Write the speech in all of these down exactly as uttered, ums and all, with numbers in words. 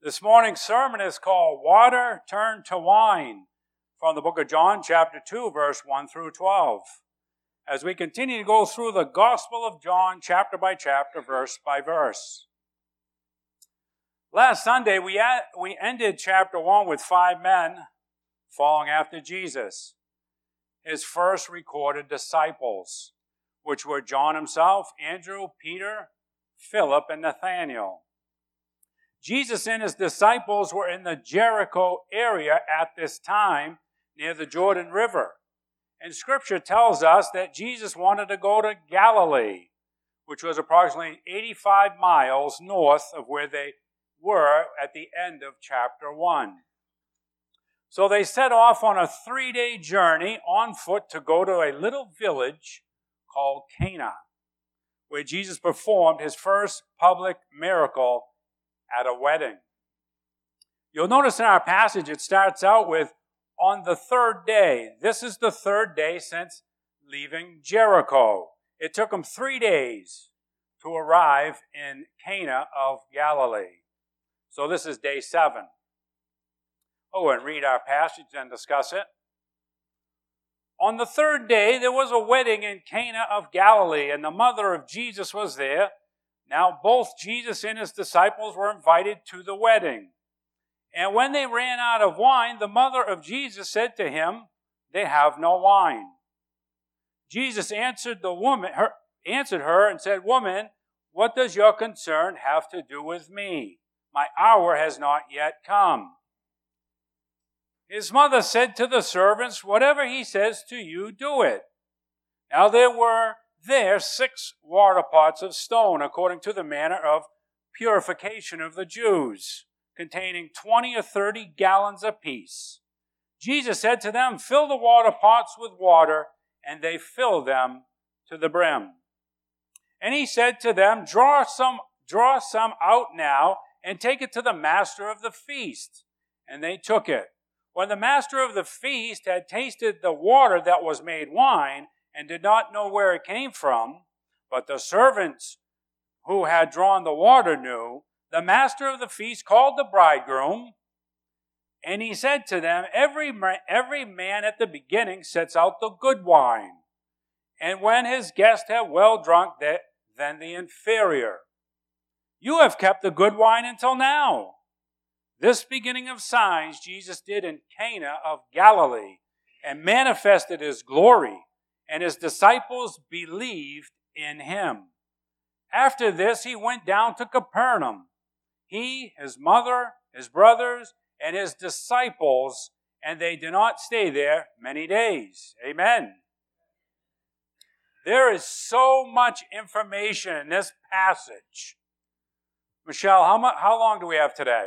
This morning's sermon is called Water Turned to Wine, from the book of John, chapter two, verse one through twelve. As we continue to go through the Gospel of John, chapter by chapter, verse by verse. Last Sunday, we, ad- we ended chapter one with five men following after Jesus, his first recorded disciples, which were John himself, Andrew, Peter, Philip, and Nathanael. Jesus and his disciples were in the Jericho area at this time, near the Jordan River. And Scripture tells us that Jesus wanted to go to Galilee, which was approximately eighty-five miles north of where they were at the end of chapter one. So they set off on a three-day journey on foot to go to a little village called Cana, where Jesus performed his first public miracle at a wedding. You'll notice in our passage it starts out with, on the third day. This is the third day since leaving Jericho. It took them three days to arrive in Cana of Galilee. So this is day seven. Oh, and read our passage and discuss it. On the third day, there was a wedding in Cana of Galilee, and the mother of Jesus was there. Now both Jesus and his disciples were invited to the wedding. And when they ran out of wine, the mother of Jesus said to him, "They have no wine." Jesus answered the woman, her, answered her and said, "Woman, what does your concern have to do with me? My hour has not yet come." His mother said to the servants, "Whatever he says to you, do it." Now there were there six water pots of stone, according to the manner of purification of the Jews, containing twenty or thirty gallons apiece. Jesus said to them, "Fill the water pots with water," and they filled them to the brim. And he said to them, Draw some, draw some out now, and take it to the master of the feast. And they took it. When the master of the feast had tasted the water that was made wine, and did not know where it came from, but the servants who had drawn the water knew, the master of the feast called the bridegroom, and he said to them, every, every man at the beginning sets out the good wine, and when his guests have well drunk, then the inferior. You have kept the good wine until now. This beginning of signs Jesus did in Cana of Galilee, and manifested his glory, and his disciples believed in him. After this, he went down to Capernaum, he, his mother, his brothers, and his disciples, and they did not stay there many days. Amen. There is so much information in this passage. Michelle, how much, how long do we have today?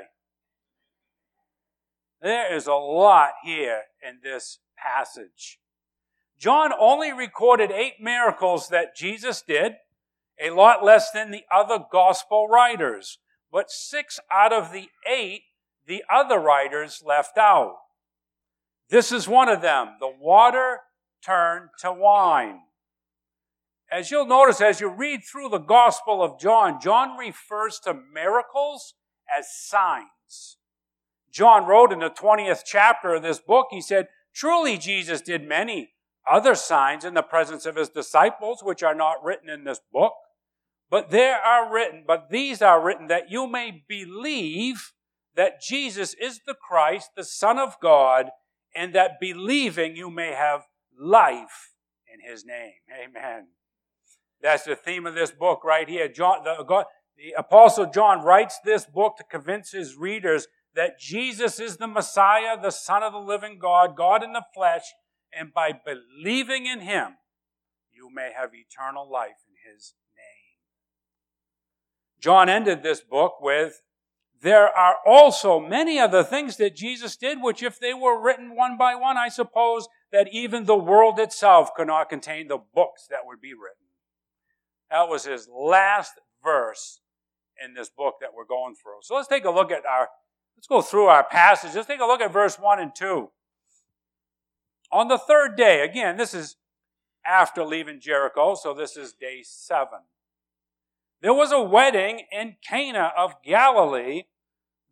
There is a lot here in this passage. John only recorded eight miracles that Jesus did, a lot less than the other gospel writers. But six out of the eight, the other writers left out. This is one of them, the water turned to wine. As you'll notice as you read through the Gospel of John, John refers to miracles as signs. John wrote in the twentieth chapter of this book, he said, "Truly Jesus did many other signs in the presence of his disciples, which are not written in this book. But there are written, but these are written that you may believe that Jesus is the Christ, the Son of God, and that believing you may have life in his name." Amen. That's the theme of this book right here. John, the, God, the Apostle John writes this book to convince his readers that Jesus is the Messiah, the Son of the living God, God in the flesh, and by believing in him, you may have eternal life in his name. John ended this book with, there are also many other things that Jesus did, which if they were written one by one, I suppose that even the world itself could not contain the books that would be written. That was his last verse in this book that we're going through. So let's take a look at our, let's go through our passage. Let's take a look at verse one and two. On the third day, again, this is after leaving Jericho, so this is day seven. There was a wedding in Cana of Galilee,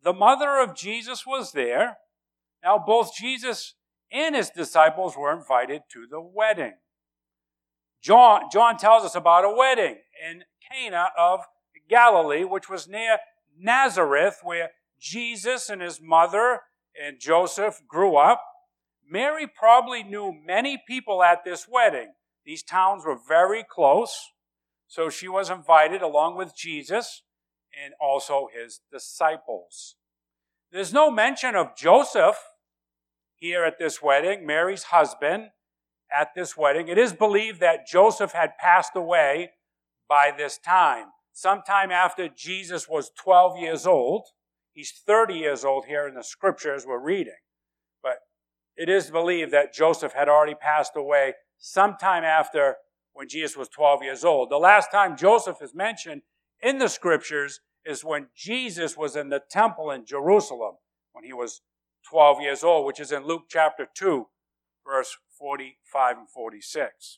the mother of Jesus was there. Now, both Jesus and his disciples were invited to the wedding. John, John tells us about a wedding in Cana of Galilee, which was near Nazareth, where Jesus and his mother and Joseph grew up. Mary probably knew many people at this wedding. These towns were very close, so she was invited along with Jesus and also his disciples. There's no mention of Joseph here at this wedding, Mary's husband, at this wedding. It is believed that Joseph had passed away by this time, sometime after Jesus was twelve years old. He's thirty years old here in the scriptures we're reading. But it is believed that Joseph had already passed away sometime after when Jesus was twelve years old. The last time Joseph is mentioned in the scriptures is when Jesus was in the temple in Jerusalem, when he was twelve years old, which is in Luke chapter two, verse forty-five and forty-six.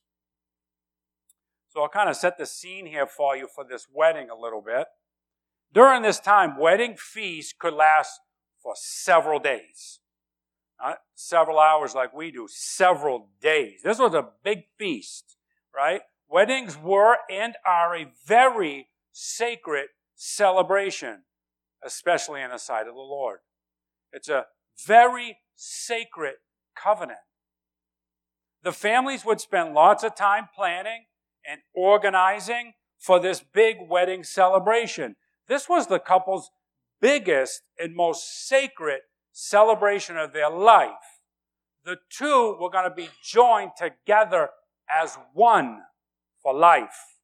So I'll kind of set the scene here for you for this wedding a little bit. During this time, wedding feasts could last for several days. Not several hours like we do, several days. This was a big feast, right? Weddings were and are a very sacred celebration, especially in the sight of the Lord. It's a very sacred covenant. The families would spend lots of time planning and organizing for this big wedding celebration. This was the couple's biggest and most sacred celebration of their life. The two were going to be joined together as one for life.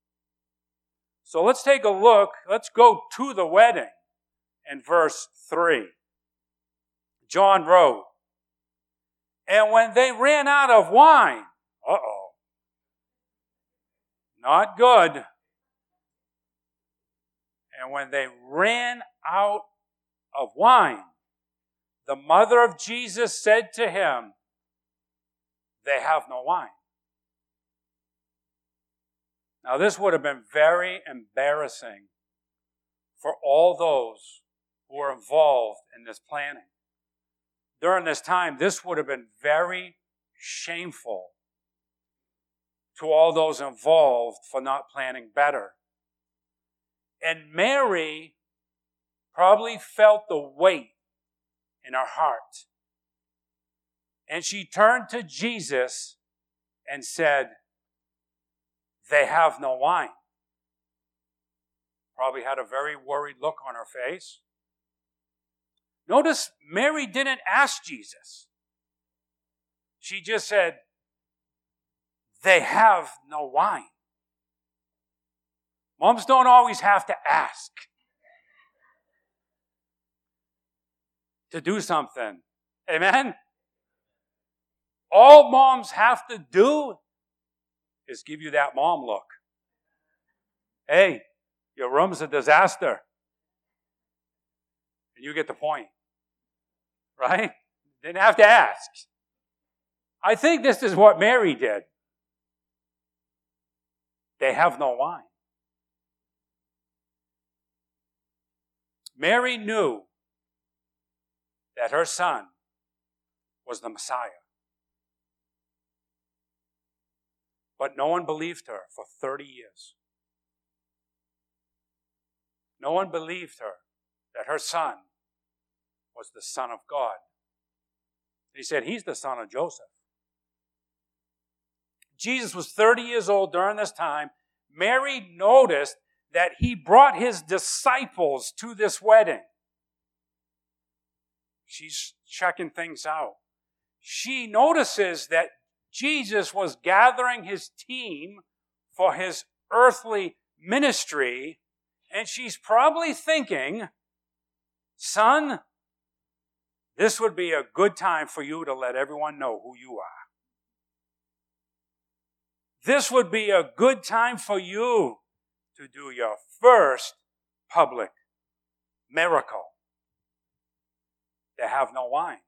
So let's take a look. Let's go to the wedding in verse three. John wrote, "And when they ran out of wine," uh-oh, not good. "And when they ran out of wine, the mother of Jesus said to him, 'They have no wine.'" Now, this would have been very embarrassing for all those who were involved in this planning. During this time, this would have been very shameful to all those involved for not planning better. And Mary probably felt the weight in her heart. And she turned to Jesus and said, "They have no wine." Probably had a very worried look on her face. Notice Mary didn't ask Jesus. She just said, "They have no wine." Moms don't always have to ask to do something. Amen? All moms have to do is give you that mom look. Hey, your room's a disaster. And you get the point. Right? Didn't have to ask. I think this is what Mary did. They have no wine. Mary knew that her son was the Messiah. But no one believed her for thirty years. No one believed her that her son was the Son of God. They said, he's the son of Joseph. Jesus was thirty years old during this time. Mary noticed that he brought his disciples to this wedding. She's checking things out. She notices that Jesus was gathering his team for his earthly ministry, and she's probably thinking, "Son, this would be a good time for you to let everyone know who you are. This would be a good time for you to do your first public miracle. They have no wine.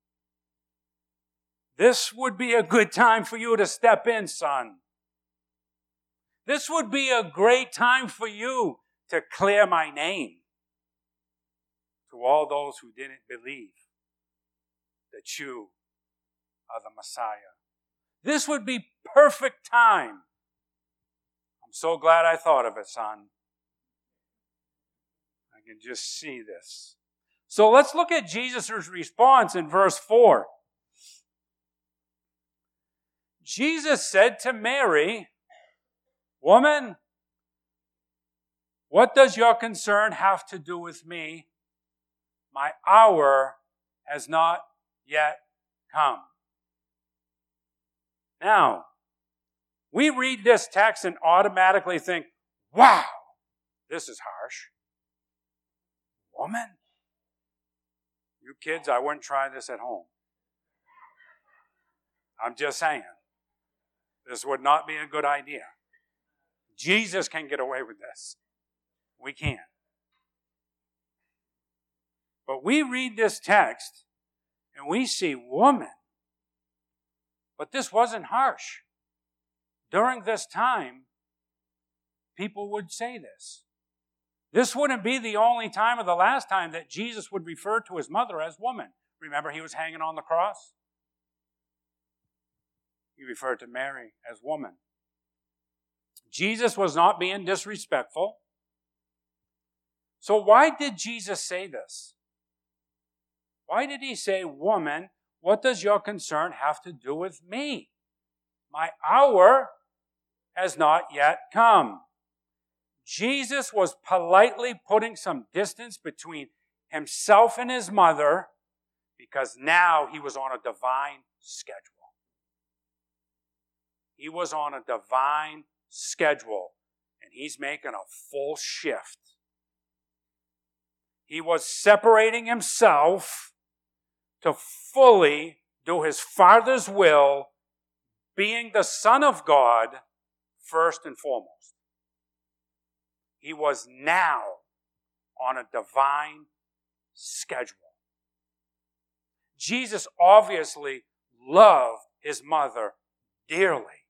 This would be a good time for you to step in, son. This would be a great time for you to clear my name to all those who didn't believe that you are the Messiah. This would be perfect time. I'm so glad I thought of it, son. I can just see this. So let's look at Jesus' response in verse four. Jesus said to Mary, "Woman, what does your concern have to do with me? My hour has not yet come." Now, we read this text and automatically think, wow, this is harsh. Woman? You kids, I wouldn't try this at home. I'm just saying. This would not be a good idea. Jesus can get away with this. We can't. But we read this text and we see woman. But this wasn't harsh. During this time, people would say this. This wouldn't be the only time or the last time that Jesus would refer to his mother as woman. Remember, he was hanging on the cross? He referred to Mary as woman. Jesus was not being disrespectful. So why did Jesus say this? Why did he say, "Woman, what does your concern have to do with me? My hour has not yet come"? Jesus was politely putting some distance between himself and his mother because now he was on a divine schedule. He was on a divine schedule, and he's making a full shift. He was separating himself to fully do his Father's will, being the Son of God first and foremost. He was now on a divine schedule. Jesus obviously loved his mother dearly.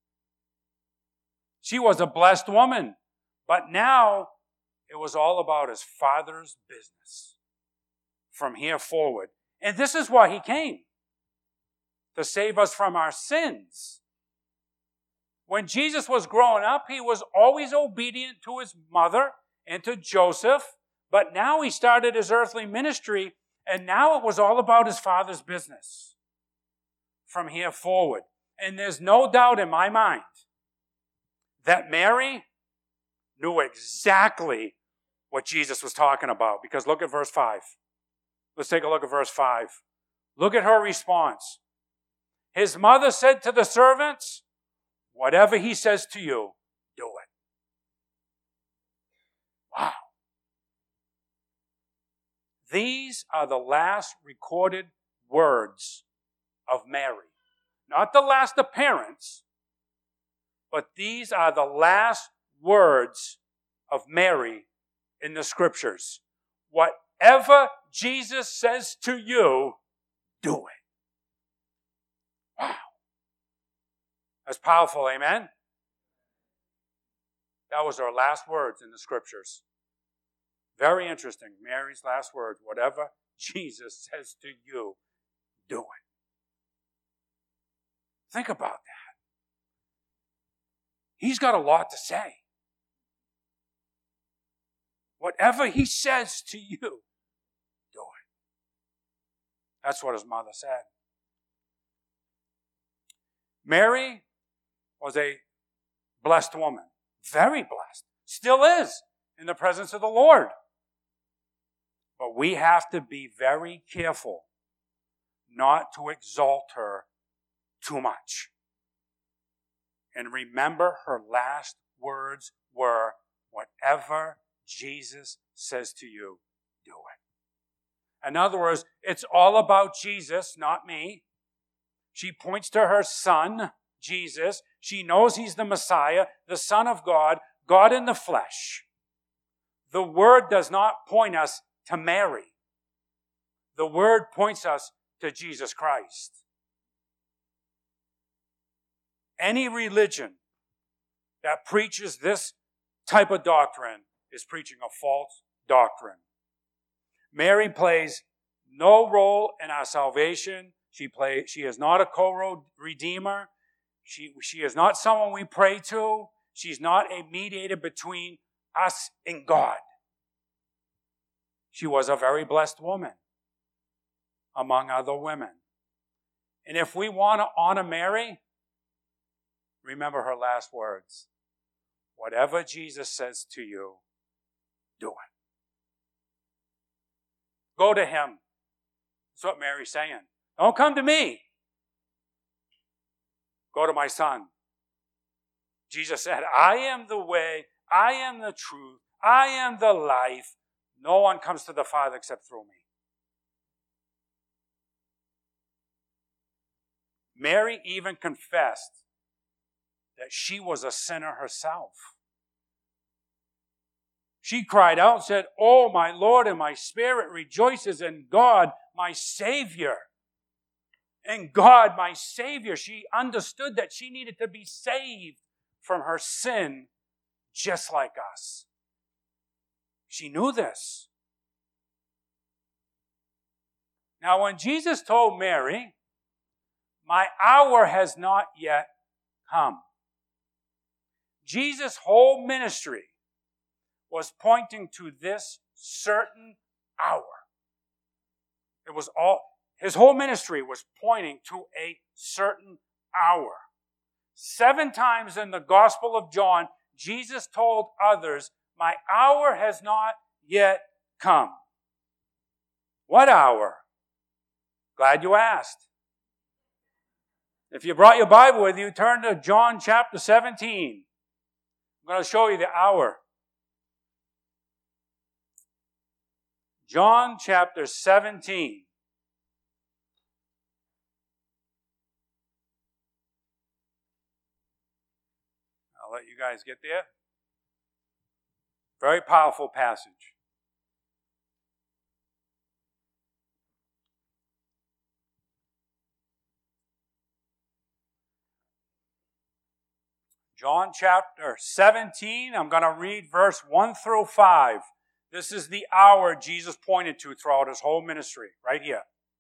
She was a blessed woman, but now it was all about his Father's business from here forward. And this is why he came, to save us from our sins. When Jesus was growing up, he was always obedient to his mother and to Joseph, but now he started his earthly ministry, and now it was all about his Father's business from here forward. And there's no doubt in my mind that Mary knew exactly what Jesus was talking about, because look at verse five. Let's take a look at verse five. Look at her response. His mother said to the servants, "Whatever he says to you, do it." Wow. These are the last recorded words of Mary. Not the last appearance, but these are the last words of Mary in the scriptures. Whatever Jesus says to you, do it. Wow. That's powerful, amen? That was her last words in the scriptures. Very interesting. Mary's last words. Whatever Jesus says to you, do it. Think about that. He's got a lot to say. Whatever he says to you, do it. That's what his mother said. Mary was a blessed woman. Very blessed. Still is in the presence of the Lord. But we have to be very careful not to exalt her too much. And remember, her last words were, whatever Jesus says to you, do it. In other words, it's all about Jesus, not me. She points to her son, Jesus. She knows he's the Messiah, the Son of God, God in the flesh. The word does not point us to Mary. The word points us to Jesus Christ. Any religion that preaches this type of doctrine is preaching a false doctrine. Mary plays no role in our salvation. She play, she is not a co-redeemer. She, she is not someone we pray to. She's not a mediator between us and God. She was a very blessed woman among other women. And if we want to honor Mary, remember her last words. Whatever Jesus says to you, do it. Go to him. That's what Mary's saying. Don't come to me. Go to my son. Jesus said, I am the way, I am the truth, I am the life. No one comes to the Father except through me. Mary even confessed that she was a sinner herself. She cried out and said, oh, my Lord, and my spirit rejoices in God, my Savior. In God, my Savior. She understood that she needed to be saved from her sin just like us. She knew this. Now, when Jesus told Mary, my hour has not yet come, Jesus' whole ministry was pointing to this certain hour. It was all, his whole ministry was pointing to a certain hour. Seven times in the Gospel of John, Jesus told others, my hour has not yet come. What hour? Glad you asked. If you brought your Bible with you, turn to John chapter seventeen. I'm going to show you the hour. John chapter seventeen. I'll let you guys get there. Very powerful passage. John chapter seventeen, I'm going to read verse one through five. This is the hour Jesus pointed to throughout his whole ministry, right here.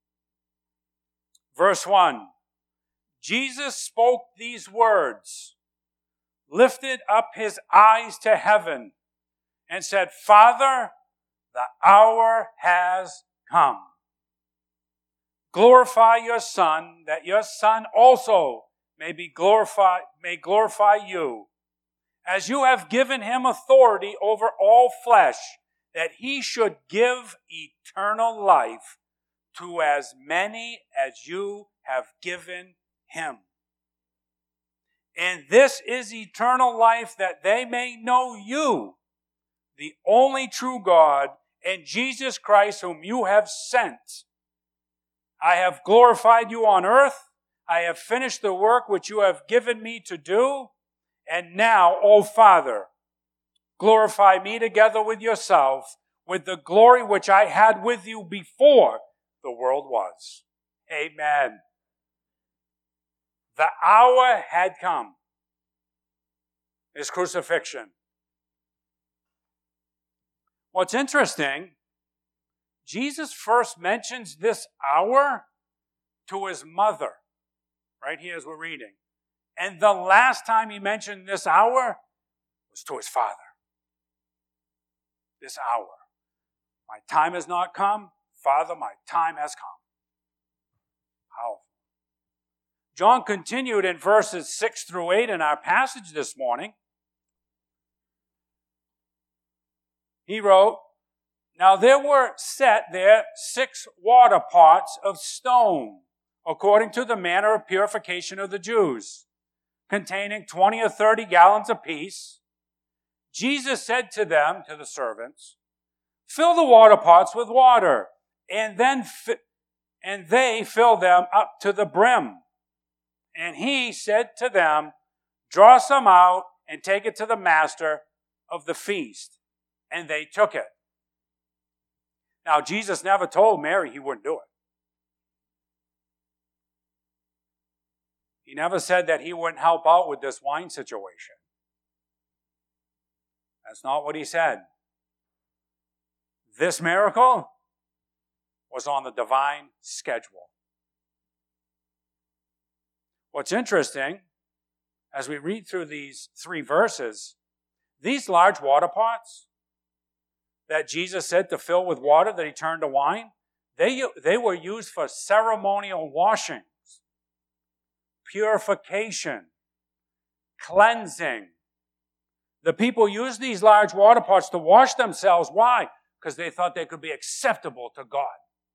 Verse one, Jesus spoke these words, lifted up his eyes to heaven, and said, Father, the hour has come. Glorify your Son, that your Son also may be glorified, may glorify you, as you have given him authority over all flesh, that he should give eternal life to as many as you have given him. And this is eternal life, that they may know you, the only true God, and Jesus Christ whom you have sent. I have glorified you on earth. I have finished the work which you have given me to do. And now, O Father, glorify me together with yourself, with the glory which I had with you before the world was. Amen. The hour had come. His crucifixion. What's interesting, Jesus first mentions this hour to his mother, right here as we're reading. And the last time he mentioned this hour was to his Father. This hour. My time has not come. Father, my time has come. Powerful. John continued in verses six through eight in our passage this morning. He wrote, Now there were set there six water pots of stone, according to the manner of purification of the Jews, containing twenty or thirty gallons apiece. Jesus said to them, to the servants, Fill the water pots with water, and then fi- and they filled them up to the brim. And he said to them, Draw some out and take it to the master of the feast. And they took it. Now, Jesus never told Mary he wouldn't do it. He never said that he wouldn't help out with this wine situation. That's not what he said. This miracle was on the divine schedule. What's interesting, as we read through these three verses, these large water pots that Jesus said to fill with water that he turned to wine, they, they were used for ceremonial washings, purification, cleansing. The people used these large water pots to wash themselves. Why? Because they thought they could be acceptable to God.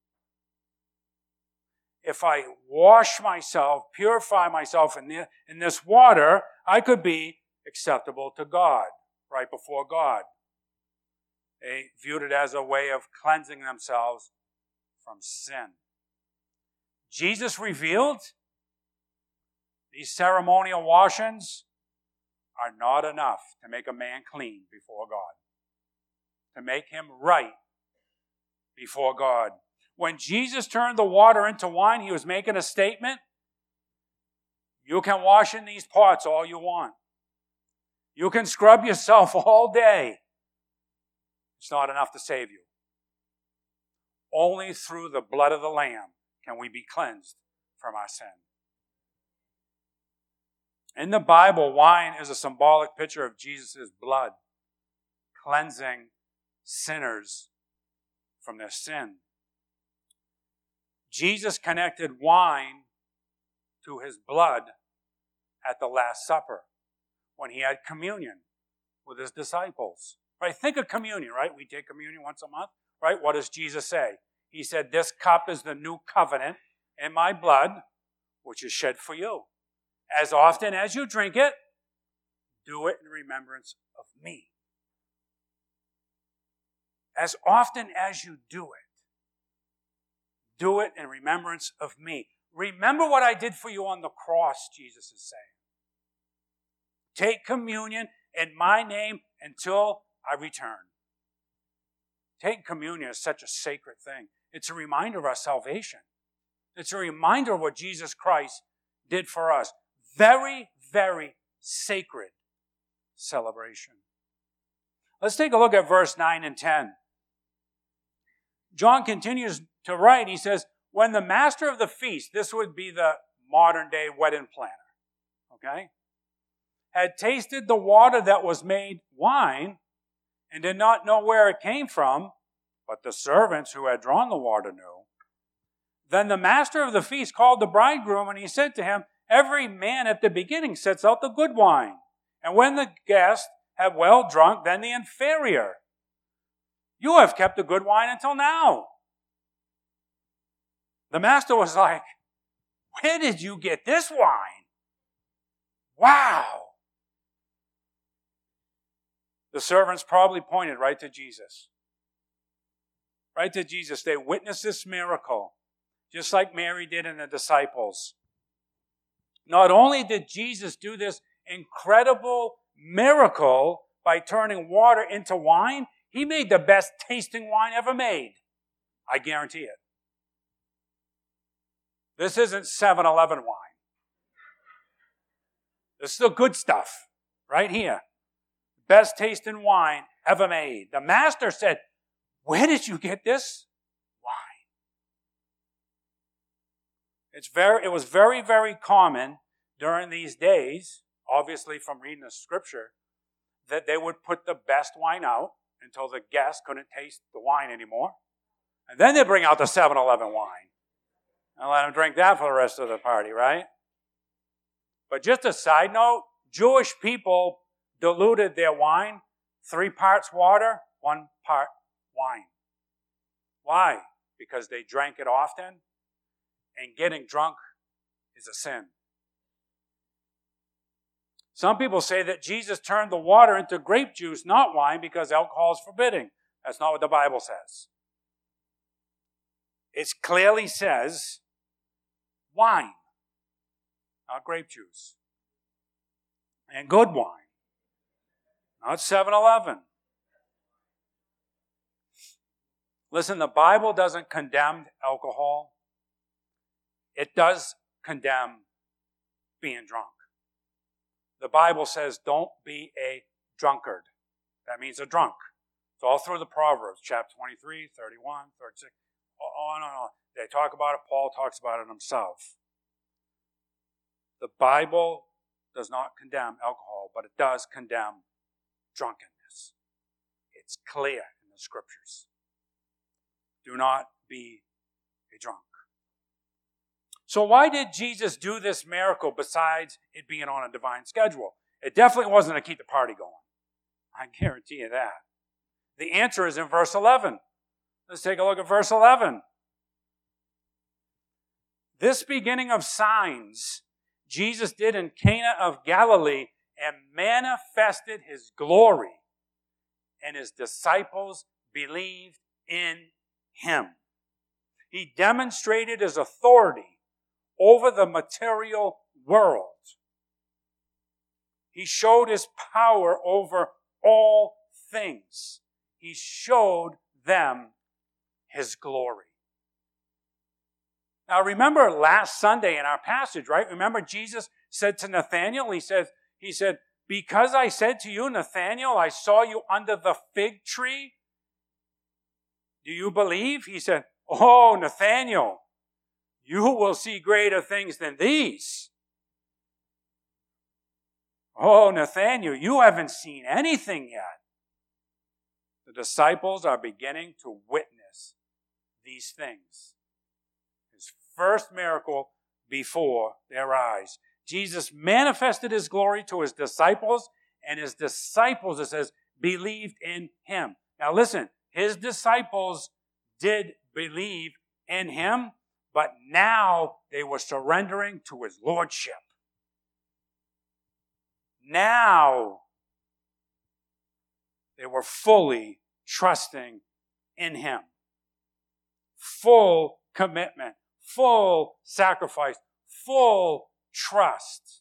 If I wash myself, purify myself in, the, in this water, I could be acceptable to God, right before God. They viewed it as a way of cleansing themselves from sin. Jesus revealed these ceremonial washings are not enough to make a man clean before God, to make him right before God. When Jesus turned the water into wine, he was making a statement. You can wash in these pots all you want. You can scrub yourself all day. It's not enough to save you. Only through the blood of the Lamb can we be cleansed from our sin. In the Bible, wine is a symbolic picture of Jesus' blood, cleansing sinners from their sin. Jesus connected wine to his blood at the Last Supper when he had communion with his disciples. Right? Think of communion, right? We take communion once a month, right? What does Jesus say? He said, this cup is the new covenant in my blood, which is shed for you. As often as you drink it, do it in remembrance of me. As often as you do it, do it in remembrance of me. Remember what I did for you on the cross, Jesus is saying. Take communion in my name until I return. Taking communion is such a sacred thing. It's a reminder of our salvation. It's a reminder of what Jesus Christ did for us. Very, very sacred celebration. Let's take a look at verse nine and ten. John continues to write, he says, when the master of the feast, this would be the modern day wedding planner, okay, had tasted the water that was made wine and did not know where it came from, but the servants who had drawn the water knew, then the master of the feast called the bridegroom and he said to him, every man at the beginning sets out the good wine, and when the guests have well drunk, then the inferior. You have kept the good wine until now. The master was like, where did you get this wine? Wow. The servants probably pointed right to Jesus. Right to Jesus. They witnessed this miracle, just like Mary did and the disciples. Not only did Jesus do this incredible miracle by turning water into wine, he made the best tasting wine ever made. I guarantee it. This isn't seven eleven wine. This is the good stuff right here. Best tasting wine ever made. The master said, where did you get this wine? It's very, it was very, very common during these days, obviously from reading the scripture, that they would put the best wine out until the guests couldn't taste the wine anymore. And then they bring out the seven eleven wine and let them drink that for the rest of the party, right? But just a side note, Jewish people diluted their wine, three parts water, one part wine. Why? Because they drank it often, and getting drunk is a sin. Some people say that Jesus turned the water into grape juice, not wine, because alcohol is forbidding. That's not what the Bible says. It clearly says wine, not grape juice. And good wine, not seven eleven. Listen, the Bible doesn't condemn alcohol. It does condemn being drunk. The Bible says, don't be a drunkard. That means a drunk. It's all through the Proverbs, chapter twenty-three, thirty-one, thirty-six. Oh, no, no. They talk about it. Paul talks about it himself. The Bible does not condemn alcohol, but it does condemn drunkenness. It's clear in the scriptures. Do not be a drunk. So why did Jesus do this miracle besides it being on a divine schedule? It definitely wasn't to keep the party going. I guarantee you that. The answer is in verse eleven. Let's take a look at verse eleven. This beginning of signs Jesus did in Cana of Galilee and manifested his glory, and his disciples believed in him. He demonstrated his authority over the material world. He showed his power over all things. He showed them his glory. Now remember last Sunday in our passage, right? Remember Jesus said to Nathanael, he said, he said, because I said to you, Nathanael, I saw you under the fig tree. Do you believe? He said, oh, Nathanael, you will see greater things than these. Oh, Nathanael, you haven't seen anything yet. The disciples are beginning to witness these things. His first miracle before their eyes. Jesus manifested his glory to his disciples, and his disciples, it says, believed in him. Now listen, his disciples did believe in him, but now they were surrendering to his lordship. Now they were fully trusting in him. Full commitment, full sacrifice, full trust.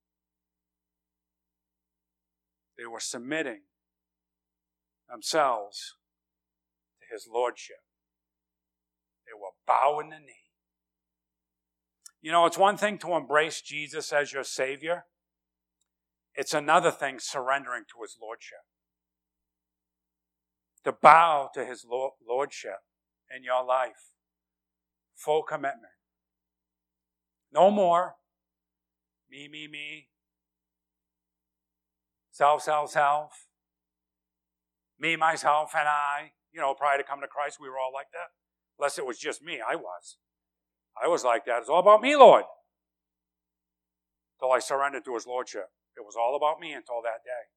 They were submitting themselves to his lordship. They were bowing the knee. You know, it's one thing to embrace Jesus as your Savior. It's another thing surrendering to his lordship. To bow to his lordship in your life. Full commitment. No more me, me, me. Self, self, self. Me, myself, and I. You know, prior to coming to Christ, we were all like that. Unless it was just me, I was. I was like that. It's all about me, Lord. Until I surrendered to his lordship. It was all about me until that day.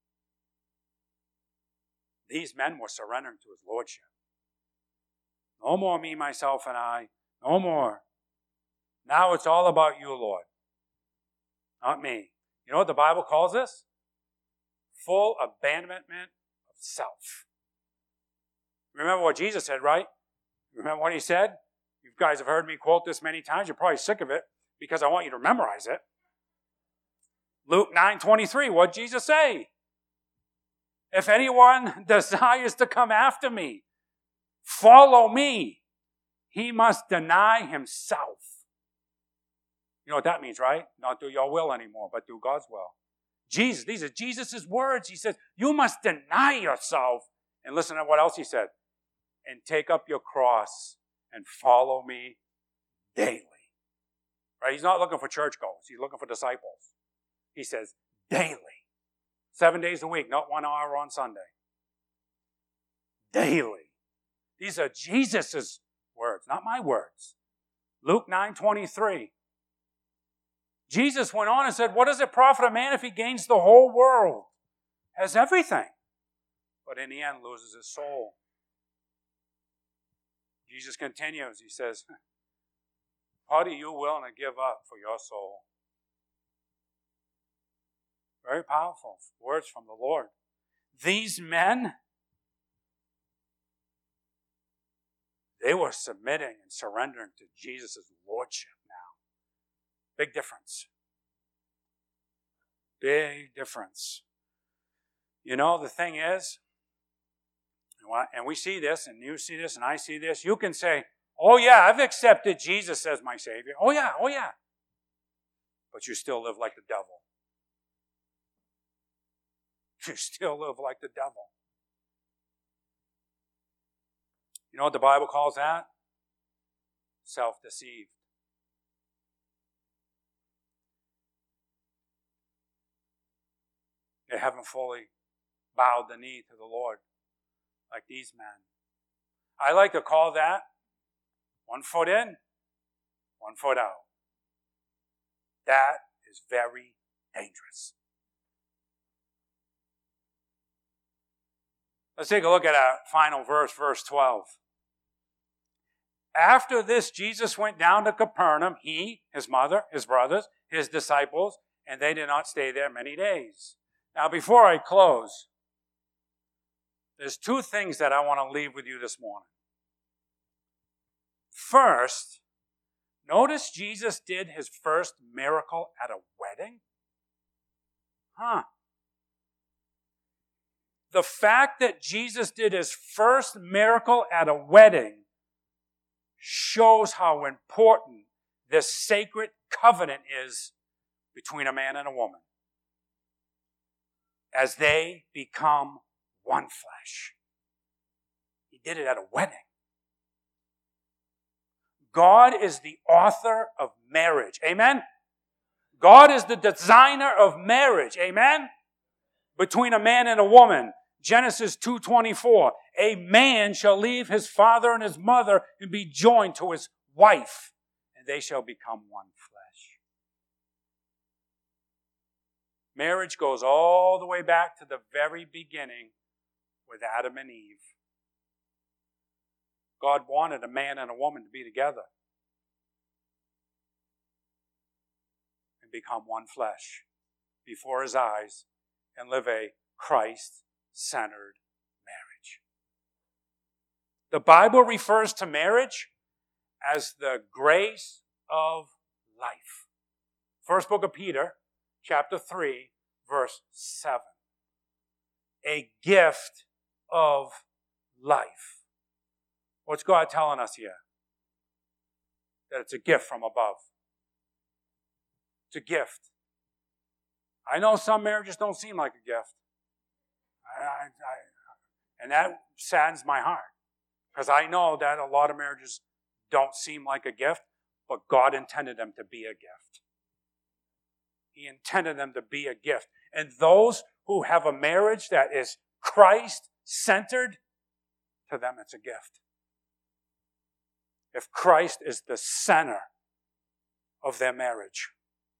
These men were surrendering to his lordship. No more me, myself, and I. No more. Now it's all about you, Lord. Not me. You know what the Bible calls this? Full abandonment of self. Remember what Jesus said, right? Remember what he said? You guys have heard me quote this many times. You're probably sick of it because I want you to memorize it. Luke nine twenty-three, what did Jesus say? If anyone desires to come after me, follow me, he must deny himself. You know what that means, right? Not do your will anymore, but do God's will. Jesus, these are Jesus' words. He says, you must deny yourself. And listen to what else he said. And take up your cross and follow me daily. Right? He's not looking for churchgoers. He's looking for disciples. He says, daily. Seven days a week, not one hour on Sunday. Daily. These are Jesus' words, not my words. Luke nine twenty-three. Jesus went on and said, what does it profit a man if he gains the whole world? Has everything, but in the end loses his soul. Jesus continues. He says, what are you willing to give up for your soul? Very powerful words from the Lord. These men, they were submitting and surrendering to Jesus' lordship now. Big difference. Big difference. You know, the thing is, and we see this, and you see this, and I see this, you can say, oh yeah, I've accepted Jesus as my Savior. Oh yeah, oh yeah. But you still live like the devil. You still live like the devil. You know what the Bible calls that? self-deceived. They haven't fully bowed the knee to the Lord like these men. I like to call that one foot in, one foot out. That is very dangerous. Let's take a look at our final verse, verse twelve. After this, Jesus went down to Capernaum, he, his mother, his brothers, his disciples, and they did not stay there many days. Now, before I close, there's two things that I want to leave with you this morning. First, notice Jesus did his first miracle at a wedding? Huh. The fact that Jesus did his first miracle at a wedding shows how important this sacred covenant is between a man and a woman as they become one flesh. He did it at a wedding. God is the author of marriage. Amen? God is the designer of marriage. Amen? Between a man and a woman. Genesis two twenty-four. A man shall leave his father and his mother and be joined to his wife, and they shall become one flesh. Marriage goes all the way back to the very beginning with Adam and Eve. God wanted a man and a woman to be together and become one flesh before his eyes and live a Christ-centered marriage. The Bible refers to marriage as the grace of life. First book of Peter, chapter three, verse seven. A gift of life. What's God telling us here? That it's a gift from above. It's a gift. I know some marriages don't seem like a gift. I, I, I, and that saddens my heart. Because I know that a lot of marriages don't seem like a gift, but God intended them to be a gift. He intended them to be a gift. And those who have a marriage that is Christ-centered, to them it's a gift. If Christ is the center of their marriage.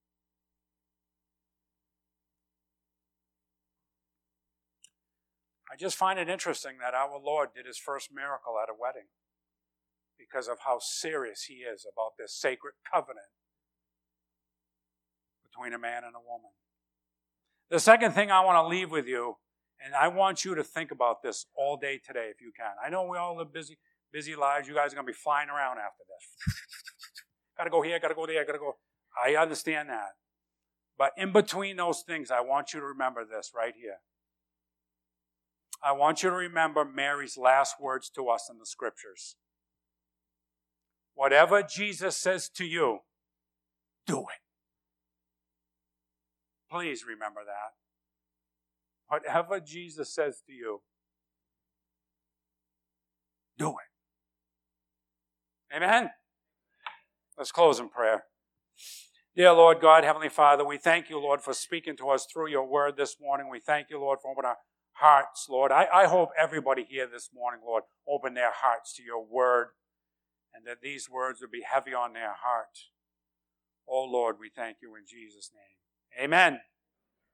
I just find it interesting that our Lord did his first miracle at a wedding because of how serious he is about this sacred covenant between a man and a woman. The second thing I want to leave with you, and I want you to think about this all day today if you can. I know we all live busy, busy lives. You guys are going to be flying around after this. Got to go here, got to go there, got to go. I understand that. But in between those things, I want you to remember this right here. I want you to remember Mary's last words to us in the scriptures. Whatever Jesus says to you, do it. Please remember that. Whatever Jesus says to you, do it. Amen? Let's close in prayer. Dear Lord God, Heavenly Father, we thank you, Lord, for speaking to us through your word this morning. We thank you, Lord, for opening our hearts, Lord. I, I hope everybody here this morning, Lord, open their hearts to your word and that these words would be heavy on their heart. Oh, Lord, we thank you in Jesus' name. Amen.